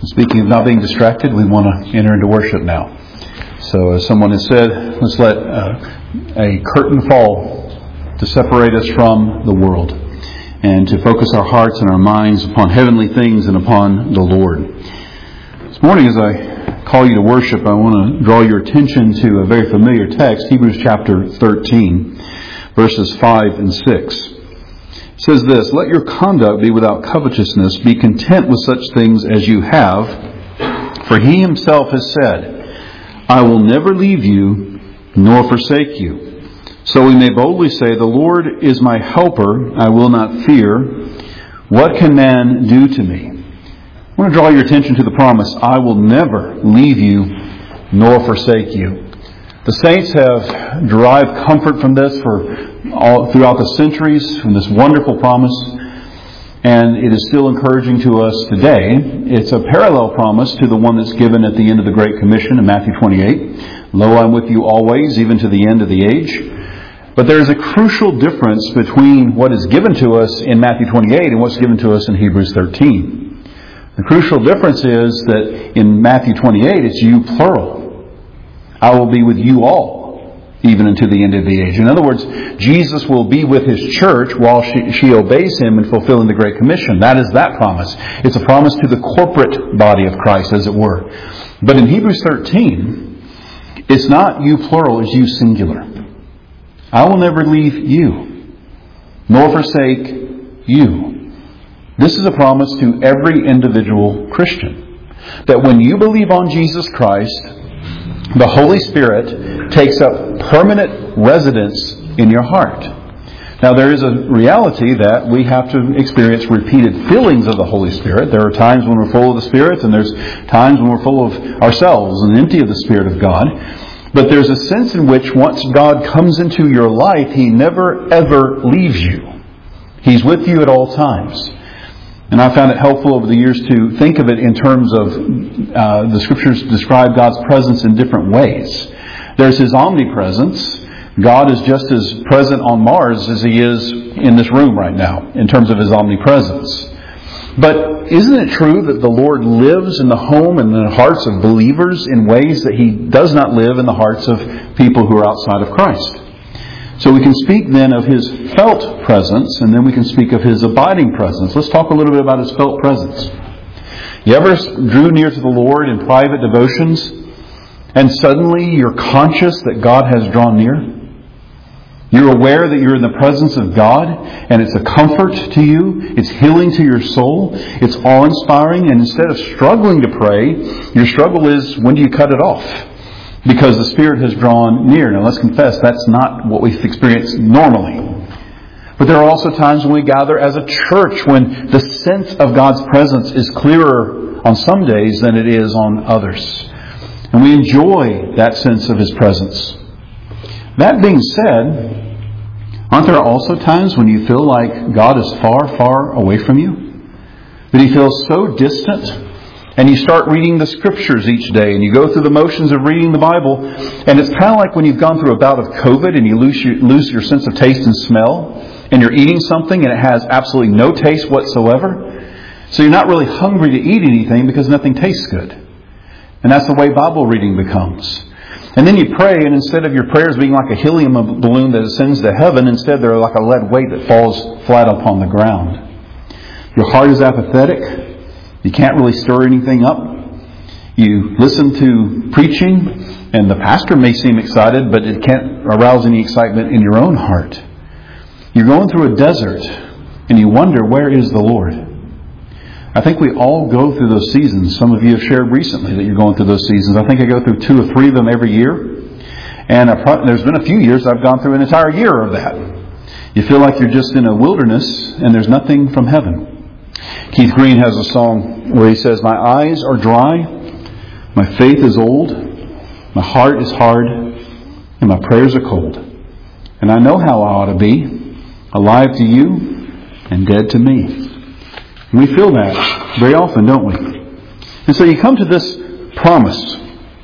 Speaking of not being distracted, we want to enter into worship now. So as someone has said, let's let a curtain fall to separate us from the world and to focus our hearts and our minds upon heavenly things and upon the Lord. This morning as I call you to worship, I want to draw your attention to a very familiar text, Hebrews chapter 13, verses 5 and 6. It says this, "Let your conduct be without covetousness. Be content with such things as you have. For he himself has said, I will never leave you nor forsake you. So we may boldly say, the Lord is my helper. I will not fear. What can man do to me?" I want to draw your attention to the promise, I will never leave you nor forsake you. The saints have derived comfort from this throughout the centuries, from this wonderful promise, and it is still encouraging to us today. It's a parallel promise to the one that's given at the end of the Great Commission in Matthew 28. "Lo, I'm with you always, even to the end of the age." But there is a crucial difference between what is given to us in Matthew 28 and what's given to us in Hebrews 13. The crucial difference is that in Matthew 28, it's you plural. I will be with you all, even unto the end of the age. In other words, Jesus will be with His church while she obeys Him in fulfilling the Great Commission. That is that promise. It's a promise to the corporate body of Christ, as it were. But in Hebrews 13, it's not you plural, it's you singular. I will never leave you, nor forsake you. This is a promise to every individual Christian. That when you believe on Jesus Christ, the Holy Spirit takes up permanent residence in your heart. Now there is a reality that we have to experience repeated fillings of the Holy Spirit. There are times when we're full of the Spirit, and there's times when we're full of ourselves and empty of the Spirit of God. But there's a sense in which once God comes into your life, He never ever leaves you. He's with you at all times. And I found it helpful over the years to think of it in terms of the Scriptures describe God's presence in different ways. There's His omnipresence. God is just as present on Mars as He is in this room right now in terms of His omnipresence. But isn't it true that the Lord lives in the home and in the hearts of believers in ways that He does not live in the hearts of people who are outside of Christ? So we can speak then of His felt presence, and then we can speak of His abiding presence. Let's talk a little bit about His felt presence. You ever drew near to the Lord in private devotions, and suddenly you're conscious that God has drawn near? You're aware that you're in the presence of God, and it's a comfort to you. It's healing to your soul. It's awe-inspiring, and instead of struggling to pray, your struggle is, when do you cut it off? Because the Spirit has drawn near. Now let's confess, that's not what we've experienced normally. But there are also times when we gather as a church when the sense of God's presence is clearer on some days than it is on others. And we enjoy that sense of His presence. That being said, aren't there also times when you feel like God is far, far away from you? That He feels so distant? And you start reading the Scriptures each day, and you go through the motions of reading the Bible, and it's kind of like when you've gone through a bout of COVID and you lose your sense of taste and smell, and you're eating something and it has absolutely no taste whatsoever. So you're not really hungry to eat anything because nothing tastes good. And that's the way Bible reading becomes. And then you pray, and instead of your prayers being like a helium balloon that ascends to heaven, instead they're like a lead weight that falls flat upon the ground. Your heart is apathetic. You can't really stir anything up. You listen to preaching, and the pastor may seem excited, but it can't arouse any excitement in your own heart. You're going through a desert, and you wonder, where is the Lord? I think we all go through those seasons. Some of you have shared recently that you're going through those seasons. I think I go through 2 or 3 of them every year. And there's been a few years I've gone through an entire year of that. You feel like you're just in a wilderness, and there's nothing from heaven. Keith Green has a song where he says, "My eyes are dry, my faith is old, my heart is hard, and my prayers are cold. And I know how I ought to be, alive to you and dead to me." And we feel that very often, don't we? And so you come to this promise,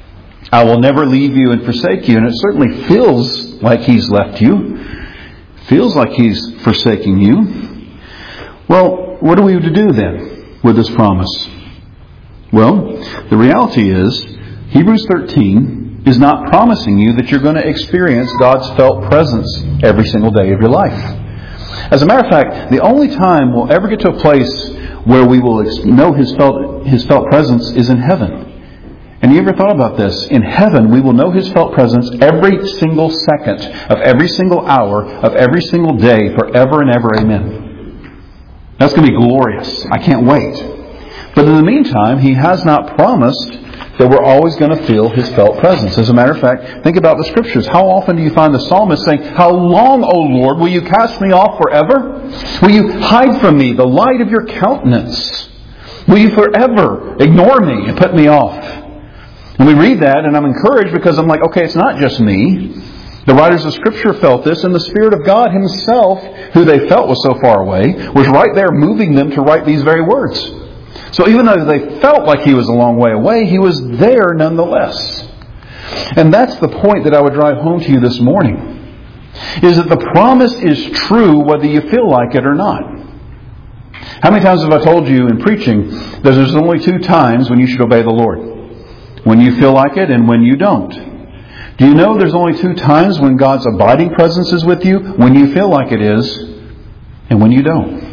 I will never leave you and forsake you. And it certainly feels like He's left you. Feels like He's forsaking you. Well, what are we to do then with this promise? Well, the reality is, Hebrews 13 is not promising you that you're going to experience God's felt presence every single day of your life. As a matter of fact, the only time we'll ever get to a place where we will know His felt presence is in heaven. And you ever thought about this? In heaven, we will know His felt presence every single second of every single hour of every single day forever and ever. Amen. That's going to be glorious. I can't wait. But in the meantime, He has not promised that we're always going to feel His felt presence. As a matter of fact, think about the Scriptures. How often do you find the psalmist saying, "How long, O Lord, will you cast me off forever? Will you hide from me the light of your countenance? Will you forever ignore me and put me off?" And we read that, and I'm encouraged because I'm like, okay, it's not just me. The writers of Scripture felt this, and the Spirit of God Himself, who they felt was so far away, was right there moving them to write these very words. So even though they felt like He was a long way away, He was there nonetheless. And that's the point that I would drive home to you this morning, is that the promise is true whether you feel like it or not. How many times have I told you in preaching that there's only 2 times when you should obey the Lord? When you feel like it and when you don't. Do you know there's only 2 times when God's abiding presence is with you? When you feel like it is and when you don't.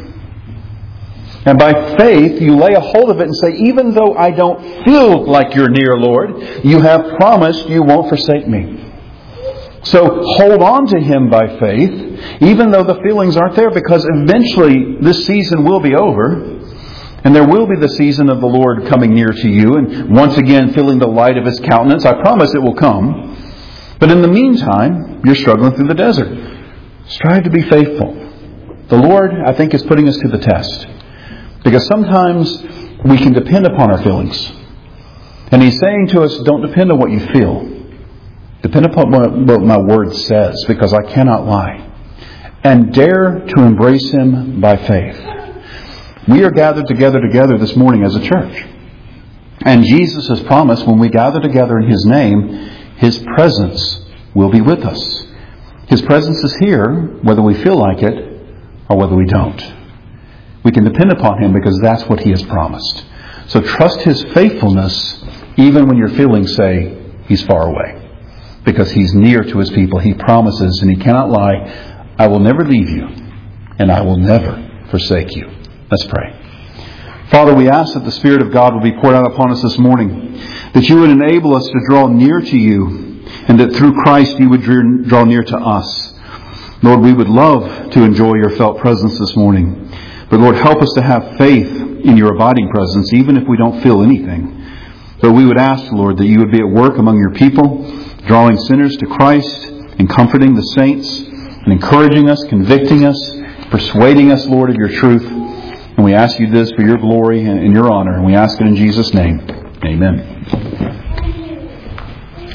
And by faith, you lay a hold of it and say, even though I don't feel like you're near, Lord, you have promised you won't forsake me. So hold on to Him by faith, even though the feelings aren't there, because eventually this season will be over. And there will be the season of the Lord coming near to you and once again feeling the light of His countenance. I promise it will come. But in the meantime, you're struggling through the desert. Strive to be faithful. The Lord, I think, is putting us to the test. Because sometimes we can depend upon our feelings. And He's saying to us, don't depend on what you feel. Depend upon what my Word says, because I cannot lie. And dare to embrace Him by faith. We are gathered together this morning as a church. And Jesus has promised when we gather together in His name, His presence will be with us. His presence is here, whether we feel like it or whether we don't. We can depend upon Him because that's what He has promised. So trust His faithfulness even when your feelings say He's far away. Because He's near to His people. He promises, and He cannot lie, I will never leave you and I will never forsake you. Let's pray. Father, we ask that the Spirit of God will be poured out upon us this morning, that you would enable us to draw near to you, and that through Christ you would draw near to us. Lord, we would love to enjoy your felt presence this morning. But Lord, help us to have faith in your abiding presence, even if we don't feel anything. But we would ask, Lord, that you would be at work among your people, drawing sinners to Christ, and comforting the saints, and encouraging us, convicting us, persuading us, Lord, of your truth. And we ask you this for your glory and your honor. And we ask it in Jesus' name. Amen.